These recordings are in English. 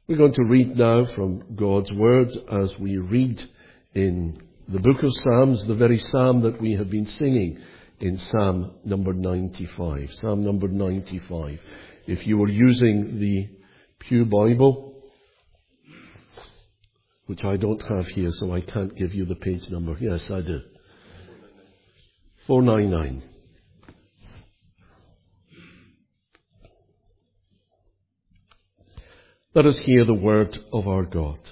We're going to read now from God's Word as we read in the book of Psalms, the very psalm that we have been singing in Psalm number 95. Psalm number 95. If you were using the Pew Bible, which I don't have here, so I can't give you the page number. Yes, I do. 499. Let us hear the word of our God.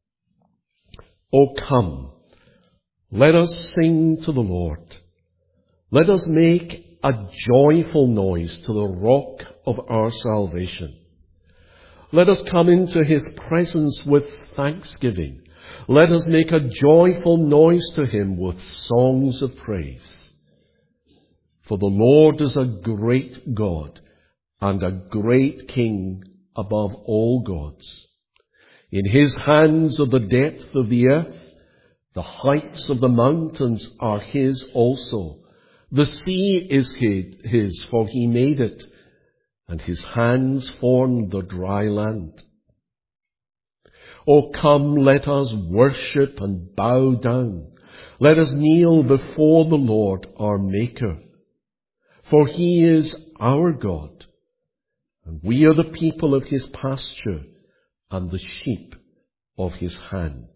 O come, let us sing to the Lord. Let us make a joyful noise to the rock of our salvation. Let us come into his presence with thanksgiving. Let us make a joyful noise to him with songs of praise. For the Lord is a great God and a great King above all gods. In his hands are the depth of the earth. The heights of the mountains are his also. The sea is his, for he made it, and his hands formed the dry land. O come, let us worship and bow down. Let us kneel before the Lord our Maker. For he is our God, and we are the people of his pasture and the sheep of his hand.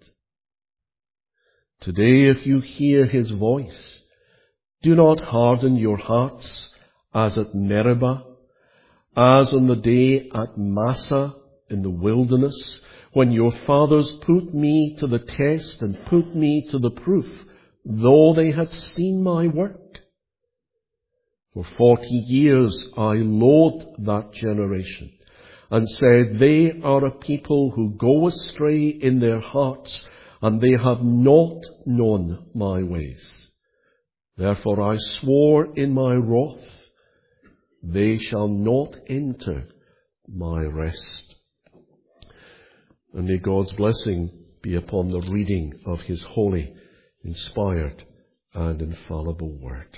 Today, if you hear his voice, do not harden your hearts as at Meribah, as on the day at Massah in the wilderness, when your fathers put me to the test and put me to the proof, though they had seen my work. For 40 years I loathed that generation, and said, they are a people who go astray in their hearts, and they have not known my ways. Therefore I swore in my wrath, they shall not enter my rest. And may God's blessing be upon the reading of his holy, inspired, and infallible word.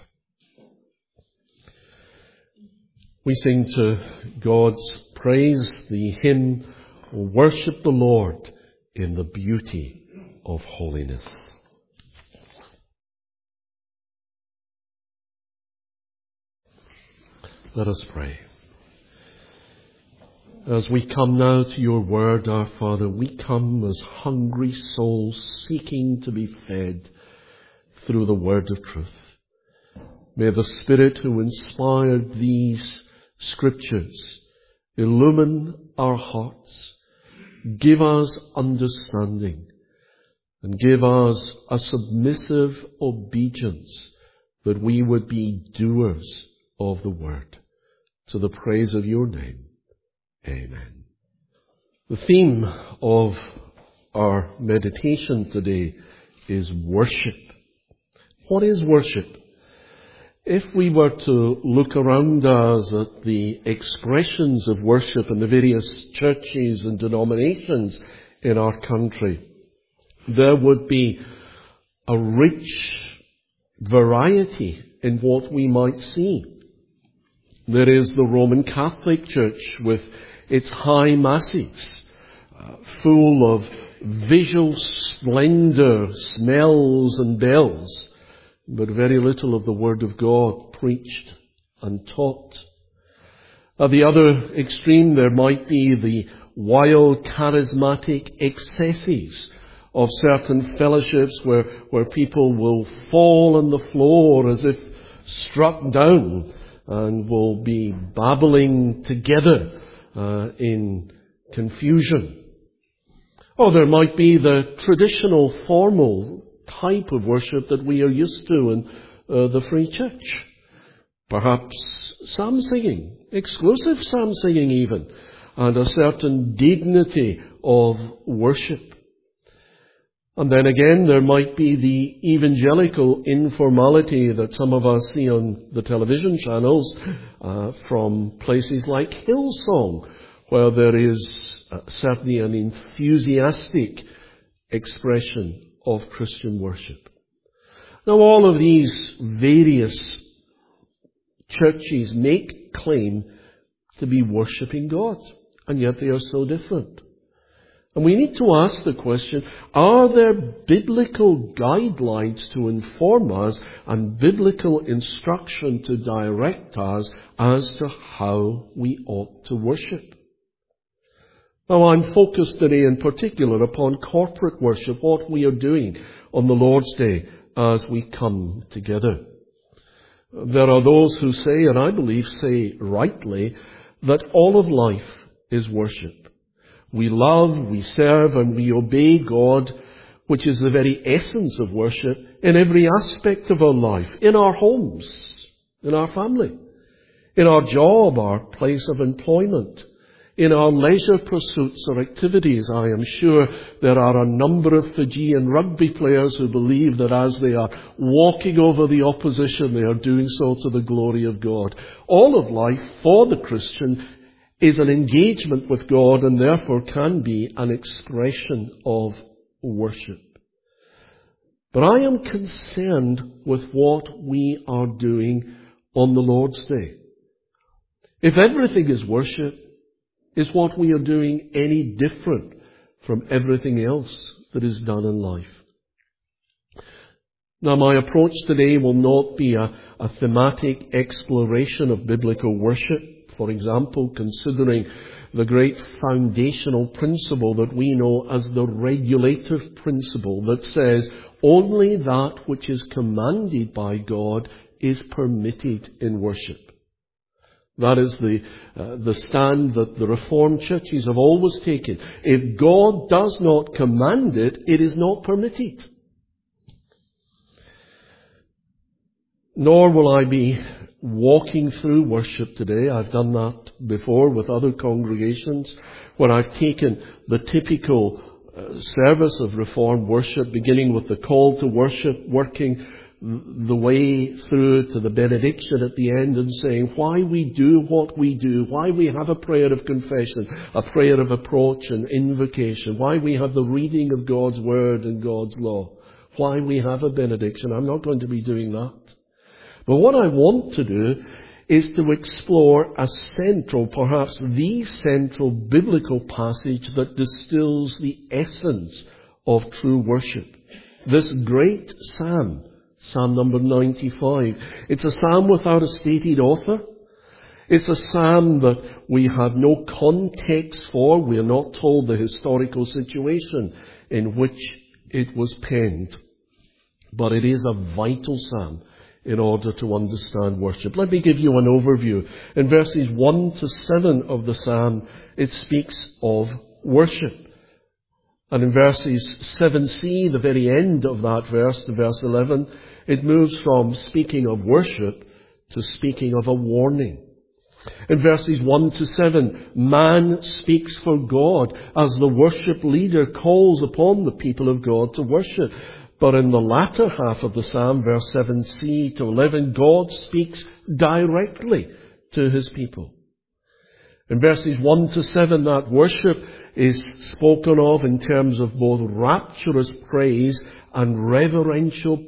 We sing to God's praise the hymn, Worship the Lord in the Beauty of Holiness. Let us pray. As we come now to your word, our Father, we come as hungry souls seeking to be fed through the word of truth. May the Spirit who inspired these scriptures illumine our hearts, give us understanding, and give us a submissive obedience that we would be doers of the word, to the praise of your name. Amen. The theme of our meditation today is worship. What is worship? If we were to look around us at the expressions of worship in the various churches and denominations in our country, there would be a rich variety in what we might see. There is the Roman Catholic Church with its high masses, full of visual splendor, smells and bells, but very little of the Word of God preached and taught. At the other extreme, there might be the wild, charismatic excesses of certain fellowships where people will fall on the floor as if struck down and will be babbling together in confusion. Or there might be the traditional, formal type of worship that we are used to in the Free Church. Perhaps psalm singing, exclusive psalm singing even, and a certain dignity of worship. And then again, there might be the evangelical informality that some of us see on the television channels from places like Hillsong, where there is certainly an enthusiastic expression of Christian worship. Now, all of these various churches make claim to be worshipping God, and yet they are so different. And we need to ask the question, are there biblical guidelines to inform us and biblical instruction to direct us as to how we ought to worship? Now, I'm focused today in particular upon corporate worship, what we are doing on the Lord's Day as we come together. There are those who say, and I believe say rightly, that all of life is worship. We love, we serve, and we obey God, which is the very essence of worship, in every aspect of our life, in our homes, in our family, in our job, our place of employment, in our leisure pursuits or activities. I am sure there are a number of Fijian rugby players who believe that as they are walking over the opposition, they are doing so to the glory of God. All of life for the Christian is an engagement with God and therefore can be an expression of worship. But I am concerned with what we are doing on the Lord's Day. If everything is worship, is what we are doing any different from everything else that is done in life? Now, my approach today will not be a thematic exploration of biblical worship. For example, considering the great foundational principle that we know as the regulative principle that says only that which is commanded by God is permitted in worship. That is the stand that the Reformed churches have always taken. If God does not command it, it is not permitted. Nor will I be walking through worship today. I've done that before with other congregations where I've taken the typical service of Reformed worship, beginning with the call to worship, working the way through to the benediction at the end and saying why we do what we do, why we have a prayer of confession, a prayer of approach and invocation, why we have the reading of God's Word and God's law, why we have a benediction. I'm not going to be doing that. But what I want to do is to explore a central, perhaps the central biblical passage that distills the essence of true worship. This great psalm, Psalm number 95. It's a psalm without a stated author. It's a psalm that we have no context for. We are not told the historical situation in which it was penned. But it is a vital psalm in order to understand worship. Let me give you an overview. In verses 1 to 7 of the psalm, it speaks of worship. And in verses 7c, the very end of that verse, to verse 11, it moves from speaking of worship to speaking of a warning. In verses 1 to 7, man speaks for God as the worship leader calls upon the people of God to worship. But in the latter half of the psalm, verse 7c to 11, God speaks directly to his people. In verses 1 to 7, that worship is spoken of in terms of both rapturous praise and reverential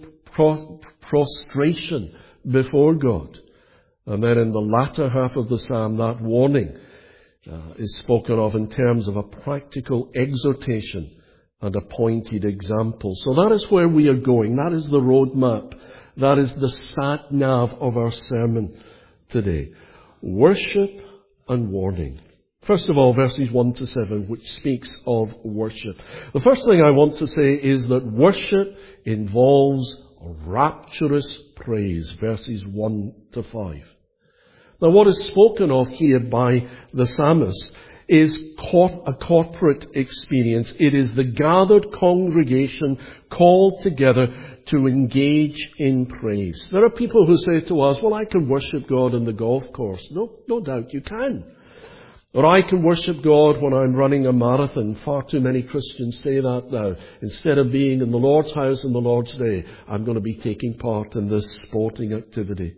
prostration before God. And then in the latter half of the psalm, that warning is spoken of in terms of a practical exhortation and a pointed example. So that is where we are going. That is the roadmap. That is the sat-nav of our sermon today. Worship and warning. First of all, verses 1 to 7, which speaks of worship. The first thing I want to say is that worship involves rapturous praise. Verses 1 to 5. Now, what is spoken of here by the psalmist is a corporate experience. It is the gathered congregation called together to engage in praise. There are people who say to us, well, I can worship God in the golf course. No doubt you can. Or I can worship God when I'm running a marathon. Far too many Christians say that now. Instead of being in the Lord's house on the Lord's Day, I'm going to be taking part in this sporting activity.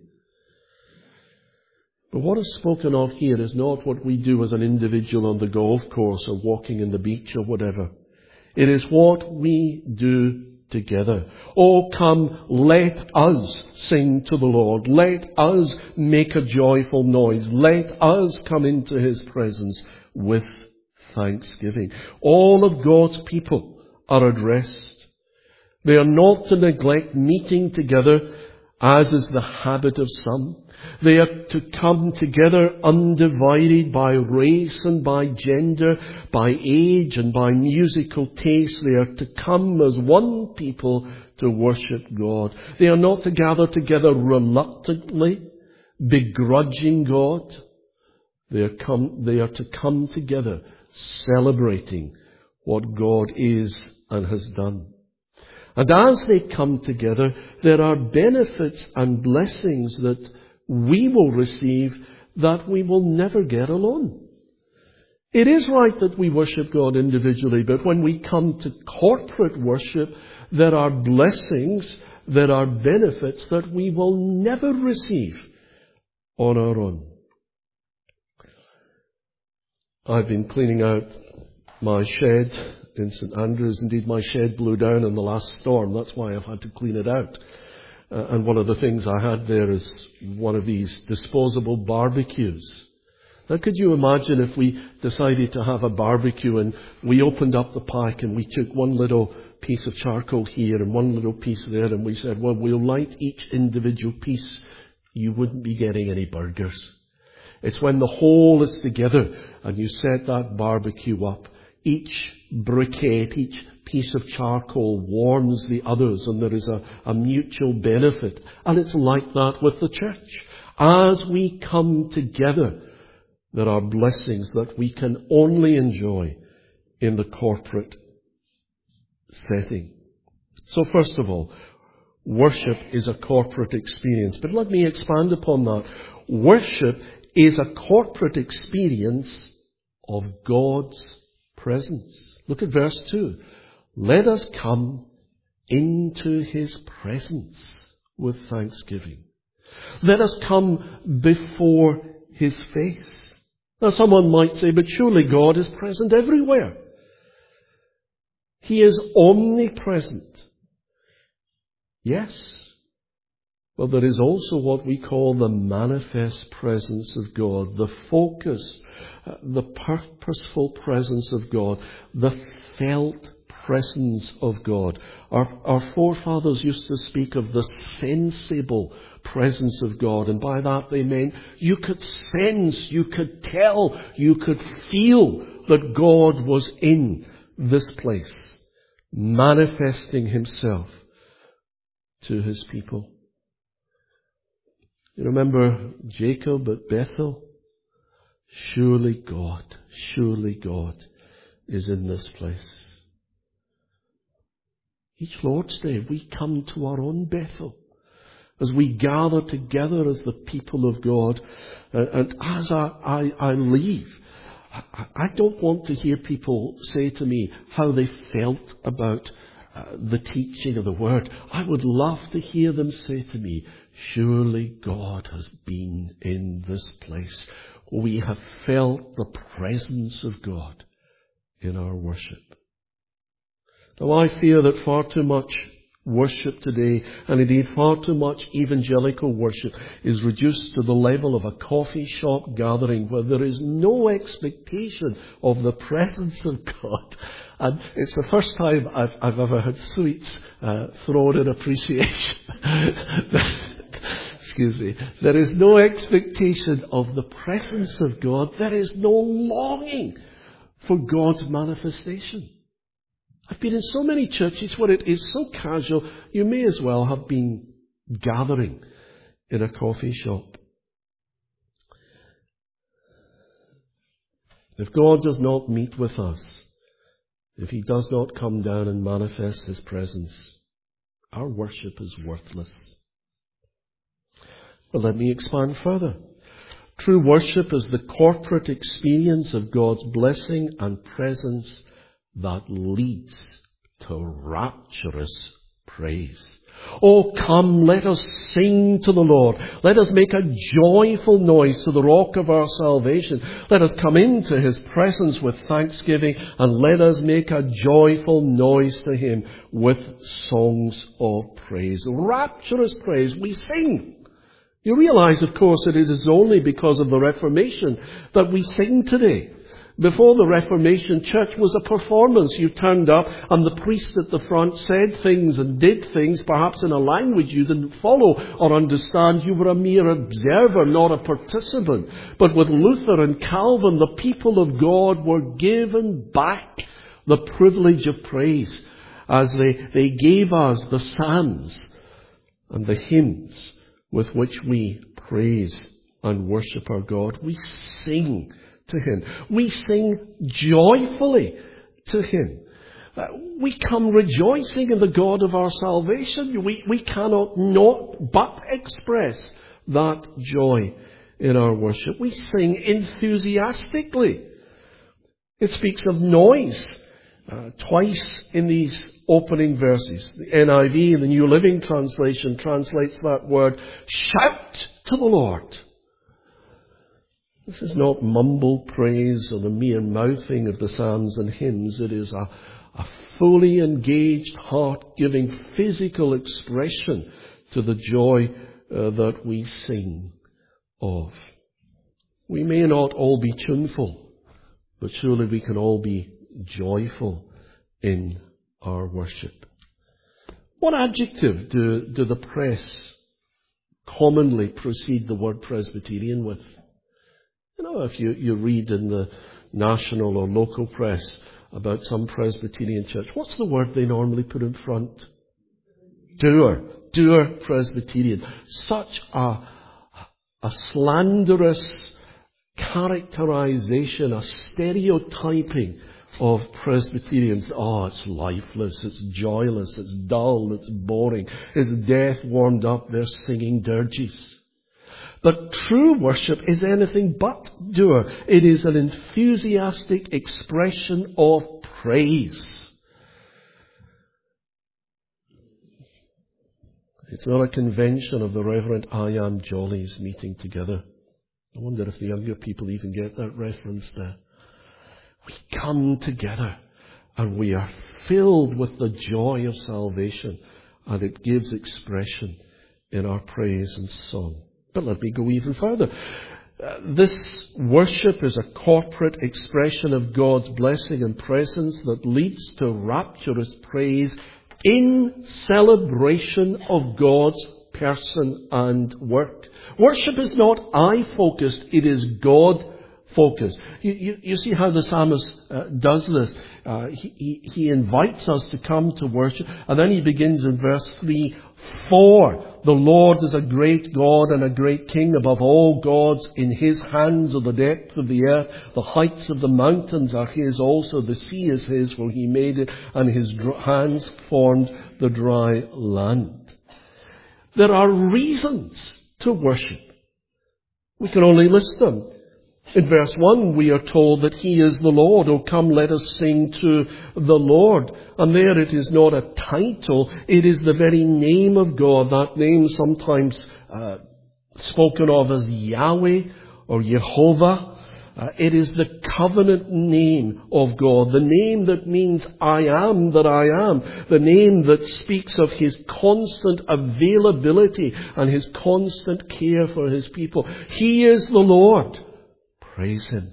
But what is spoken of here is not what we do as an individual on the golf course or walking in the beach or whatever. It is what we do together. Oh, come, let us sing to the Lord. Let us make a joyful noise. Let us come into His presence with thanksgiving. All of God's people are addressed. They are not to neglect meeting together, as is the habit of some. They are to come together undivided by race and by gender, by age and by musical taste. They are to come as one people to worship God. They are not to gather together reluctantly, begrudging God. They are to come together celebrating what God is and has done. And as they come together, there are benefits and blessings that we will receive that we will never get alone. It is right that we worship God individually, but when we come to corporate worship, there are blessings, there are benefits that we will never receive on our own. I've been cleaning out my shed in St Andrews. Indeed, my shed blew down in the last storm. That's why I've had to clean it out. And one of the things I had there is one of these disposable barbecues. Now, could you imagine if we decided to have a barbecue and we opened up the pack and we took one little piece of charcoal here and one little piece there, and we said, well, we'll light each individual piece. You wouldn't be getting any burgers. It's when the whole is together and you set that barbecue up. Each briquette, each piece of charcoal warms the others, and there is a mutual benefit. And it's like that with the church. As we come together, there are blessings that we can only enjoy in the corporate setting. So first of all, worship is a corporate experience. But let me expand upon that. Worship is a corporate experience of God's presence. Look at verse 2. Let us come into His presence with thanksgiving. Let us come before His face. Now someone might say, but surely God is present everywhere. He is omnipresent. Yes. Well, there is also what we call the manifest presence of God, the focus, the purposeful presence of God, the felt presence of God. Our forefathers used to speak of the sensible presence of God, and by that they meant you could sense, you could tell, you could feel that God was in this place, manifesting Himself to His people. You remember Jacob at Bethel? Surely God is in this place. Each Lord's Day we come to our own Bethel as we gather together as the people of God. And as I leave, I don't want to hear people say to me how they felt about the teaching of the Word. I would love to hear them say to me, surely God has been in this place. We have felt the presence of God in our worship. Now I fear that far too much worship today, and indeed far too much evangelical worship, is reduced to the level of a coffee shop gathering where there is no expectation of the presence of God. And it's the first time I've ever had sweets thrown in appreciation. Excuse me. There is no expectation of the presence of God. There is no longing for God's manifestation. I've been in so many churches where it is so casual, you may as well have been gathering in a coffee shop. If God does not meet with us, if He does not come down and manifest His presence, our worship is worthless. But let me expand further. True worship is the corporate experience of God's blessing and presence that leads to rapturous praise. Oh, come, let us sing to the Lord. Let us make a joyful noise to the rock of our salvation. Let us come into His presence with thanksgiving, and let us make a joyful noise to Him with songs of praise. Rapturous praise. We sing. You realize, of course, that it is only because of the Reformation that we sing today. Before the Reformation, church was a performance. You turned up and the priest at the front said things and did things, perhaps in a language you didn't follow or understand. You were a mere observer, not a participant. But with Luther and Calvin, the people of God were given back the privilege of praise as they gave us the psalms and the hymns with which we praise and worship our God. We sing to Him. We sing joyfully to Him. We come rejoicing in the God of our salvation. We cannot not but express that joy in our worship. We sing enthusiastically. It speaks of noise twice in these opening verses. The NIV, the New Living Translation, translates that word, shout to the Lord. This is not mumbled praise or the mere mouthing of the psalms and hymns. It is a fully engaged, heart-giving, physical expression to the joy that we sing of. We may not all be tuneful, but surely we can all be joyful in our worship. What adjective do the press commonly precede the word Presbyterian with? You know, if you read in the national or local press about some Presbyterian church, what's the word they normally put in front? Doer Presbyterian. Such a slanderous characterization, a stereotyping of Presbyterians. Oh, it's lifeless, it's joyless, it's dull, it's boring, it's death warmed up, they're singing dirges. But true worship is anything but doer. It is an enthusiastic expression of praise. It's not a convention of the Reverend I Am Jollies meeting together. I wonder if the younger people even get that reference there. We come together and we are filled with the joy of salvation, and it gives expression in our praise and song. But let me go even further. This worship is a corporate expression of God's blessing and presence that leads to rapturous praise in celebration of God's person and work. Worship is not I-focused, it is God-focused. You see how the psalmist does this. He invites us to come to worship, and then he begins in verse 3, for the Lord is a great God and a great King above all gods. In His hands are the depths of the earth. The heights of the mountains are His also. The sea is His, for He made it, and His hands formed the dry land. There are reasons to worship. We can only list them. In verse 1, we are told that He is the Lord. Oh, come, let us sing to the Lord. And there it is not a title, it is the very name of God. That name sometimes spoken of as Yahweh or Jehovah. It is the covenant name of God, the name that means I am that I am, the name that speaks of His constant availability and His constant care for His people. He is the Lord. Praise Him.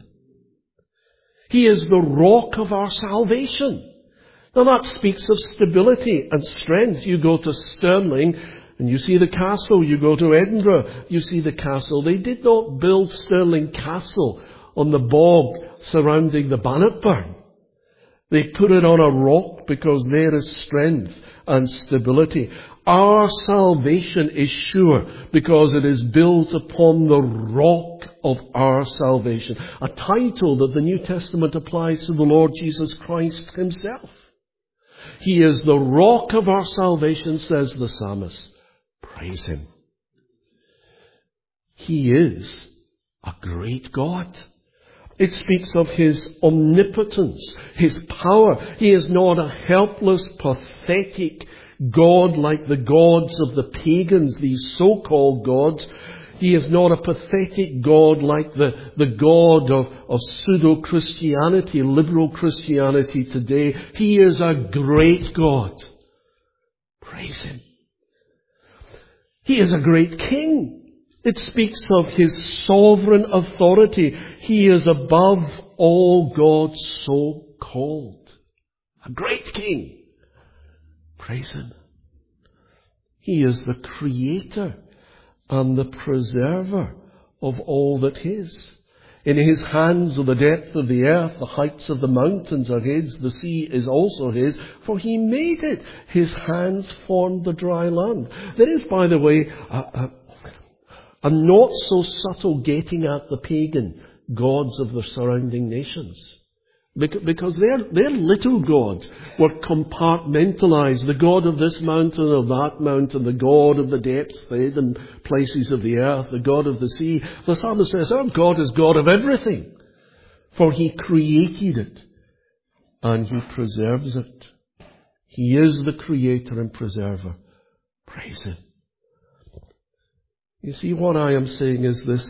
He is the rock of our salvation. Now that speaks of stability and strength. You go to Stirling and you see the castle. You go to Edinburgh, you see the castle. They did not build Stirling Castle on the bog surrounding the Bannockburn. They put it on a rock because there is strength and stability. Our salvation is sure because it is built upon the rock of our salvation. A title that the New Testament applies to the Lord Jesus Christ Himself. He is the rock of our salvation, says the psalmist. Praise Him. He is a great God. It speaks of His omnipotence, His power. He is not a helpless, pathetic God like the gods of the pagans, these so-called gods. He is not a pathetic God like the God of pseudo-Christianity, liberal Christianity today. He is a great God. Praise Him. He is a great King. It speaks of His sovereign authority. He is above all gods so called. A great King. Praise Him. He is the Creator and the Preserver of all that is. In His hands are the depth of the earth, the heights of the mountains are His, the sea is also His, for He made it. His hands formed the dry land. There is, by the way, a not so subtle getting at the pagan gods of the surrounding nations. Because their little gods were compartmentalized. The god of this mountain or that mountain, the god of the depths, the hidden places of the earth, the god of the sea. The psalmist says, our God is God of everything. For He created it and He preserves it. He is the Creator and Preserver. Praise Him. You see, what I am saying is this.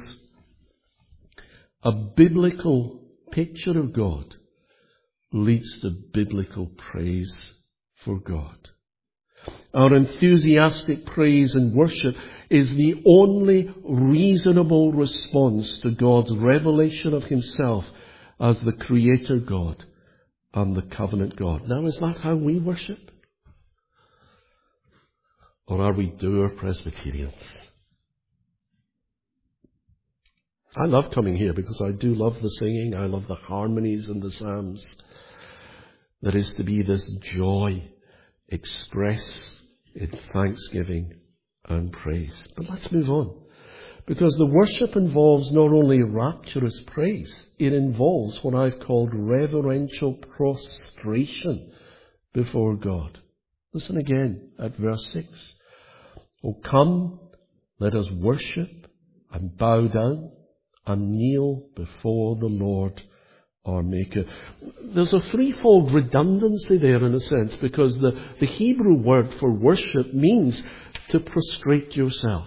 A biblical picture of God leads to biblical praise for God. Our enthusiastic praise and worship is the only reasonable response to God's revelation of Himself as the Creator God and the Covenant God. Now, is that how we worship? Or are we doer Presbyterians? I love coming here because I do love the singing. I love the harmonies and the psalms. There is to be this joy expressed in thanksgiving and praise. But let's move on. Because the worship involves not only rapturous praise, it involves what I've called reverential prostration before God. Listen again at verse 6. Oh, come, let us worship and bow down and kneel before the Lord our Maker. There's a threefold redundancy there in a sense, because the Hebrew word for worship means to prostrate yourself.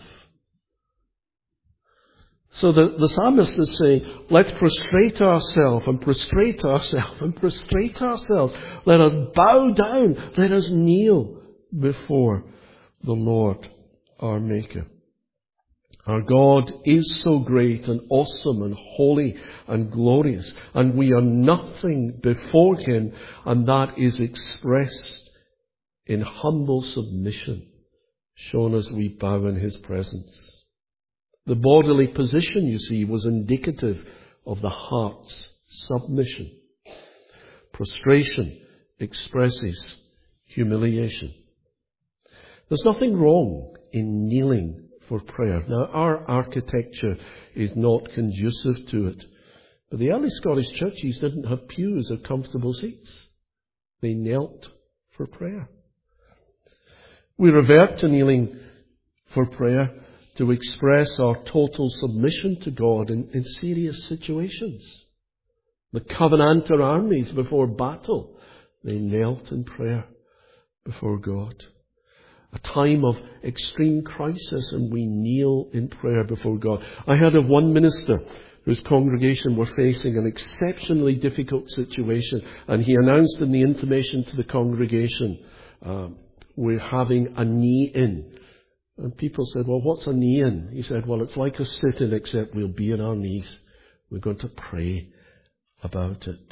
So the psalmist is saying, let's prostrate ourselves and prostrate ourselves and prostrate ourselves. Let us bow down. Let us kneel before the Lord our Maker. Our God is so great and awesome and holy and glorious, and we are nothing before Him, and that is expressed in humble submission, shown as we bow in His presence. The bodily position, you see, was indicative of the heart's submission. Prostration expresses humiliation. There's nothing wrong in kneeling for prayer. Now, our architecture is not conducive to it. But the early Scottish churches didn't have pews or comfortable seats. They knelt for prayer. We revert to kneeling for prayer to express our total submission to God in serious situations. The Covenanter armies before battle, they knelt in prayer before God. A time of extreme crisis, and we kneel in prayer before God. I heard of one minister whose congregation were facing an exceptionally difficult situation, and he announced in the intimation to the congregation, we're having a knee-in. And people said, well, what's a knee-in? He said, well, it's like a sit-in, except we'll be on our knees. We're going to pray about it.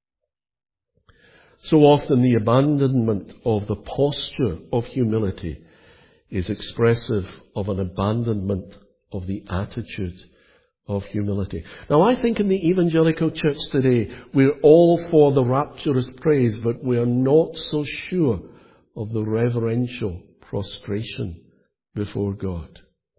So often the abandonment of the posture of humility is expressive of an abandonment of the attitude of humility. Now, I think in the evangelical church today, we're all for the rapturous praise, but we are not so sure of the reverential prostration before God.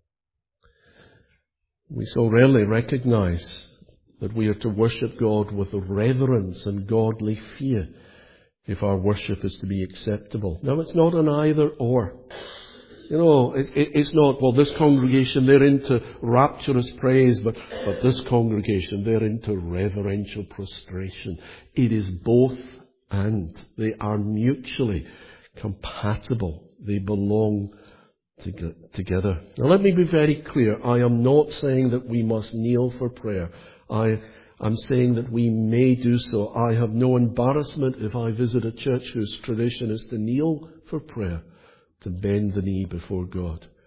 We so rarely recognize that we are to worship God with reverence and godly fear if our worship is to be acceptable. Now, it's not an either or. You know, it's not, well, this congregation, they're into rapturous praise, but this congregation, they're into reverential prostration. It is both and. They are mutually compatible. They belong together. Now, let me be very clear. I am not saying that we must kneel for prayer. I'm saying that we may do so. I have no embarrassment if I visit a church whose tradition is to kneel for prayer, to bend the knee before God.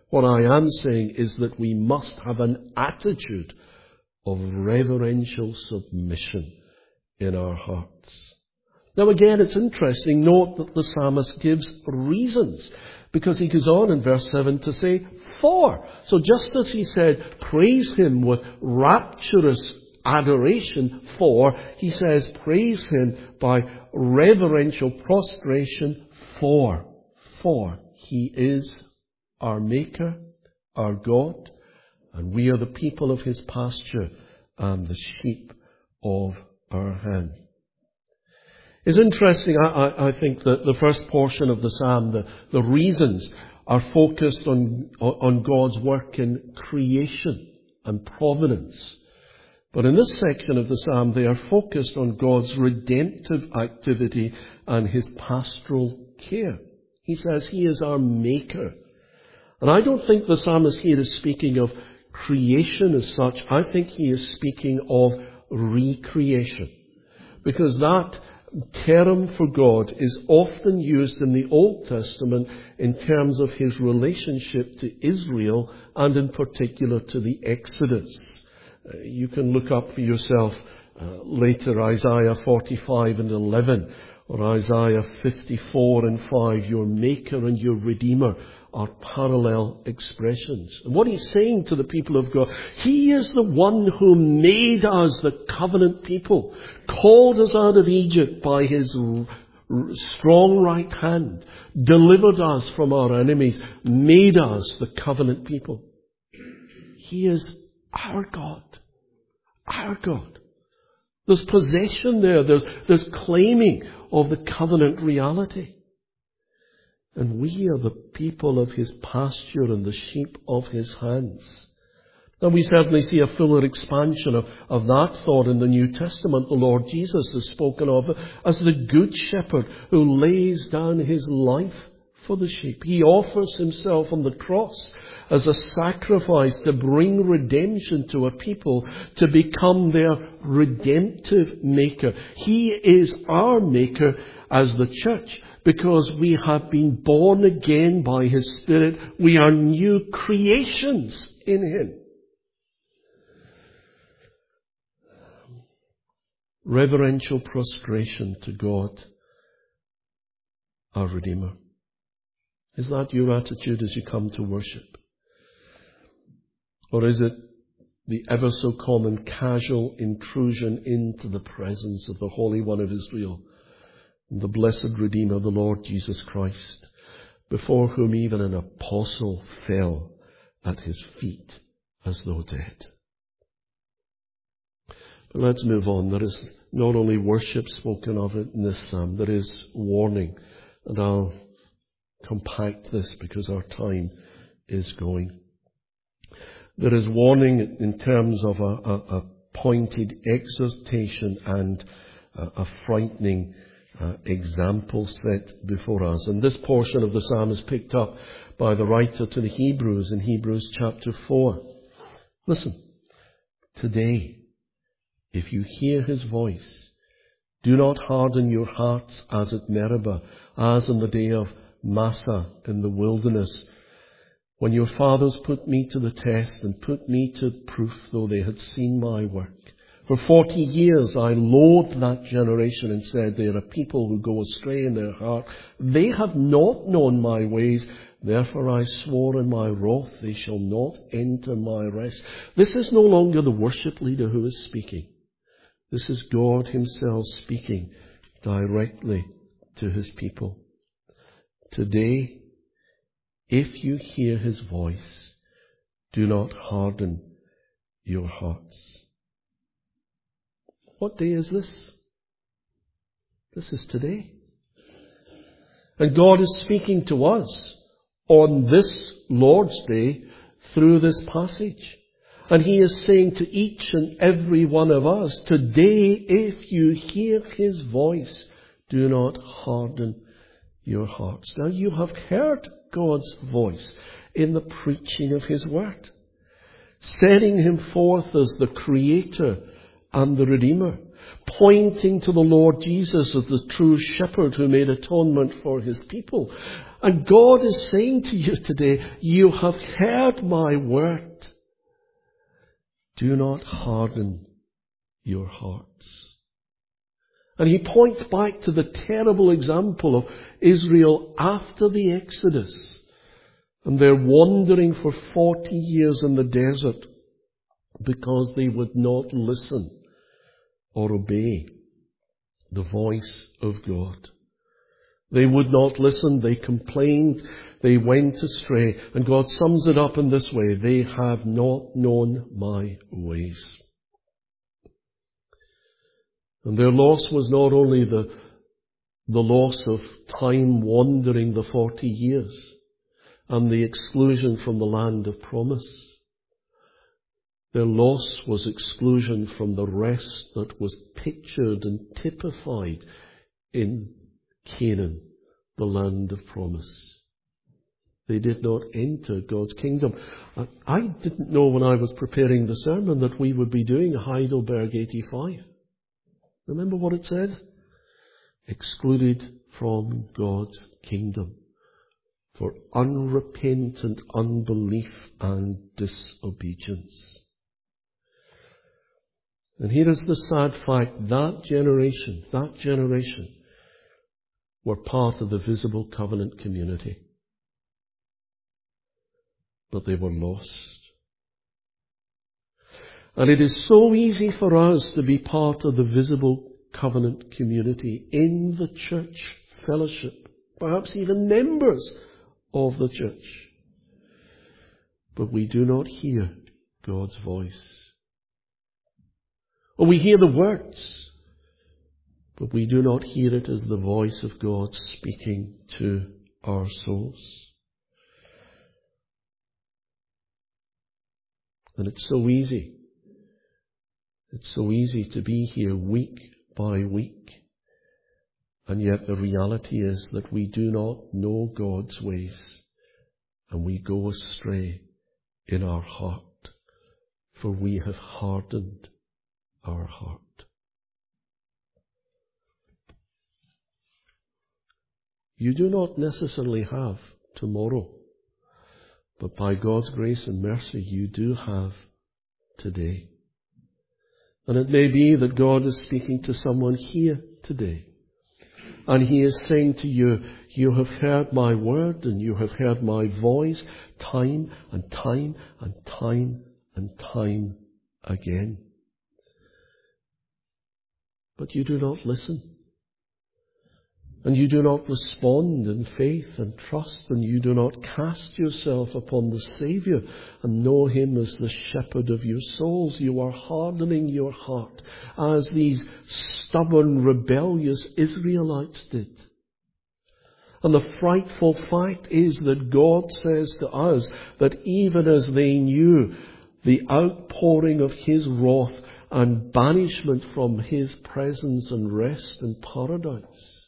What I am saying is that we must have an attitude of reverential submission in our hearts. Now again, it's interesting. Note that the psalmist gives reasons, because he goes on in verse 7 to say, for. So just as he said, praise him with rapturous adoration for, he says, praise him by reverential prostration for. For he is our Maker, our God, and we are the people of his pasture and the sheep of our hand. It's interesting, I think, that the first portion of the psalm, the reasons, are focused on God's work in creation and providence. But in this section of the psalm, they are focused on God's redemptive activity and his pastoral care. He says he is our Maker. And I don't think the psalmist here is speaking of creation as such. I think he is speaking of recreation. Because that term for God is often used in the Old Testament in terms of his relationship to Israel and in particular to the Exodus. You can look up for yourself later Isaiah 45 and 11 or Isaiah 54 and 5. Your Maker and your Redeemer are parallel expressions. And what he's saying to the people of God, he is the one who made us the covenant people, called us out of Egypt by his strong right hand, delivered us from our enemies, made us the covenant people. He is our God. Our God. There's possession there. There's claiming of the covenant reality. And we are the people of his pasture and the sheep of his hands. And we certainly see a fuller expansion of that thought in the New Testament. The Lord Jesus is spoken of as the good shepherd who lays down his life for the sheep. He offers himself on the cross as a sacrifice to bring redemption to a people, to become their redemptive Maker. He is our Maker as the church, because we have been born again by his Spirit. We are new creations in him. Reverential prostration to God, our Redeemer. Is that your attitude as you come to worship? Or is it the ever so common casual intrusion into the presence of the Holy One of Israel, the blessed Redeemer, the Lord Jesus Christ, before whom even an apostle fell at his feet as though dead? But let's move on. There is not only worship spoken of it in this psalm, there is warning. And I'll compact this because our time is going. There is warning in terms of a pointed exhortation and a frightening example set before us. And this portion of the psalm is picked up by the writer to the Hebrews in Hebrews chapter 4. Listen, today, if you hear his voice, do not harden your hearts as at Meribah, as in the day of Massah in the wilderness, when your fathers put me to the test and put me to proof, though they had seen my work. For 40 years I loathed that generation and said, they are a people who go astray in their heart. They have not known my ways. Therefore I swore in my wrath, they shall not enter my rest. This is no longer the worship leader who is speaking. This is God himself speaking directly to his people. Today, if you hear his voice, do not harden your hearts. What day is this? This is today. And God is speaking to us on this Lord's Day through this passage. And he is saying to each and every one of us, today, if you hear his voice, do not harden your hearts. Now, you have heard God's voice in the preaching of his word, setting him forth as the Creator and the Redeemer, pointing to the Lord Jesus as the true shepherd who made atonement for his people. And God is saying to you today, you have heard my word. Do not harden your hearts. And he points back to the terrible example of Israel after the Exodus. And they're wandering for 40 years in the desert because they would not listen or obey the voice of God. They would not listen, they complained, they went astray. And God sums it up in this way: they have not known my ways. And their loss was not only the loss of time wandering the 40 years and the exclusion from the land of promise. Their loss was exclusion from the rest that was pictured and typified in Canaan, the land of promise. They did not enter God's kingdom. I didn't know when I was preparing the sermon that we would be doing Heidelberg 85. Remember what it said? Excluded from God's kingdom for unrepentant unbelief and disobedience. And here is the sad fact: that generation were part of the visible covenant community. But they were lost. And it is so easy for us to be part of the visible covenant community in the church fellowship, perhaps even members of the church. But we do not hear God's voice. Or we hear the words, but we do not hear it as the voice of God speaking to our souls. And it's so easy. It's so easy to be here week by week. And yet the reality is that we do not know God's ways. And we go astray in our heart. For we have hardened our heart. You do not necessarily have tomorrow. But by God's grace and mercy, you do have today. And it may be that God is speaking to someone here today. And He is saying to you, you have heard my word and you have heard my voice time and time and time and time again. But you do not listen. And you do not respond in faith and trust, and you do not cast yourself upon the Saviour and know Him as the shepherd of your souls. You are hardening your heart as these stubborn, rebellious Israelites did. And the frightful fact is that God says to us that even as they knew the outpouring of His wrath and banishment from His presence and rest in paradise,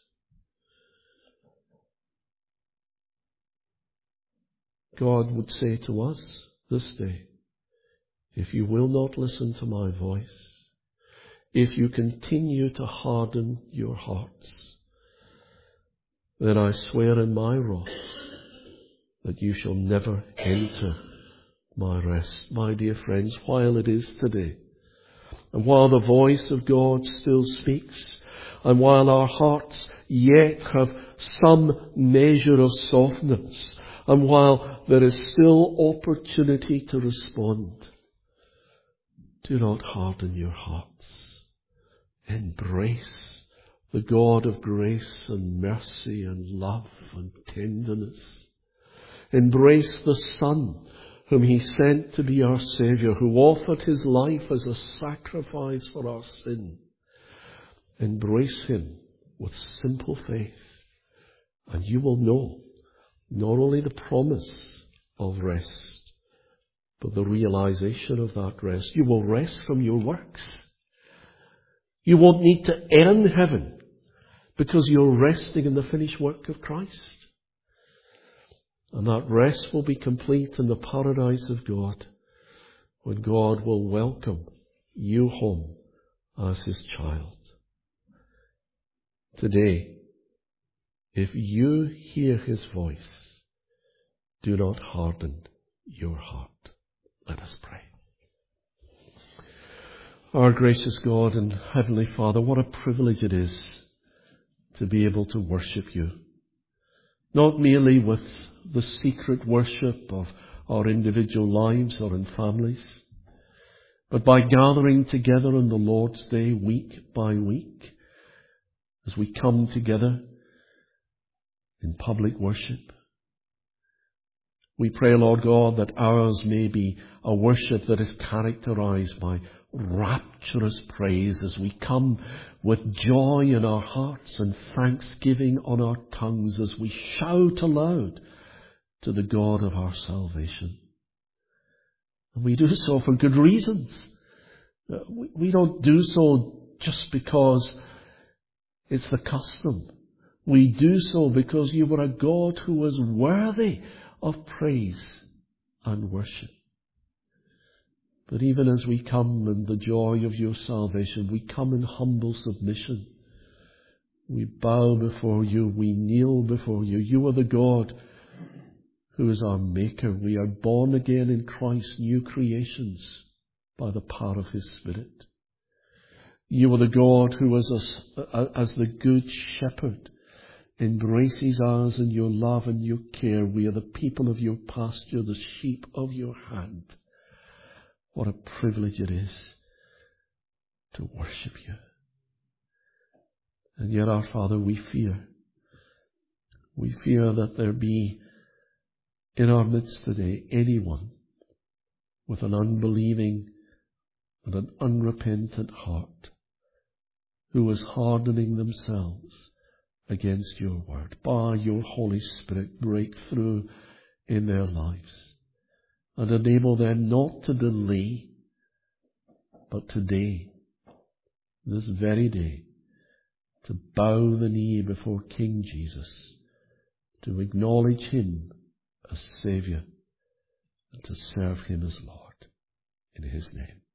God would say to us this day, if you will not listen to my voice, if you continue to harden your hearts, then I swear in my wrath that you shall never enter my rest. My dear friends, while it is today, and while the voice of God still speaks, and while our hearts yet have some measure of softness, and while there is still opportunity to respond, do not harden your hearts. Embrace the God of grace and mercy and love and tenderness. Embrace the Son whom He sent to be our Saviour, who offered His life as a sacrifice for our sin. Embrace Him with simple faith, and you will know not only the promise of rest, but the realization of that rest. You will rest from your works. You won't need to earn heaven because you're resting in the finished work of Christ. And that rest will be complete in the paradise of God, when God will welcome you home as his child. Today, if you hear his voice, do not harden your heart. Let us pray. Our gracious God and Heavenly Father, what a privilege it is to be able to worship you. Not merely with the secret worship of our individual lives or in families, but by gathering together on the Lord's Day week by week, as we come together in public worship. We pray, Lord God, that ours may be a worship that is characterized by rapturous praise as we come with joy in our hearts and thanksgiving on our tongues as we shout aloud to the God of our salvation. And we do so for good reasons. We don't do so just because it's the custom. We do so because you are a God who is worthy of praise and worship. But even as we come in the joy of your salvation, we come in humble submission. We bow before you. We kneel before you. You are the God who is our Maker. We are born again in Christ, new creations by the power of his Spirit. You are the God who is as the good shepherd embraces us in your love and your care. We are the people of your pasture, the sheep of your hand. What a privilege it is to worship you. And yet, our Father, we fear that there be in our midst today anyone with an unbelieving and an unrepentant heart who is hardening themselves against your word. By your Holy Spirit, break through in their lives and enable them not to delay, but today, this very day, to bow the knee before King Jesus, to acknowledge him as Saviour, and to serve him as Lord. In his name.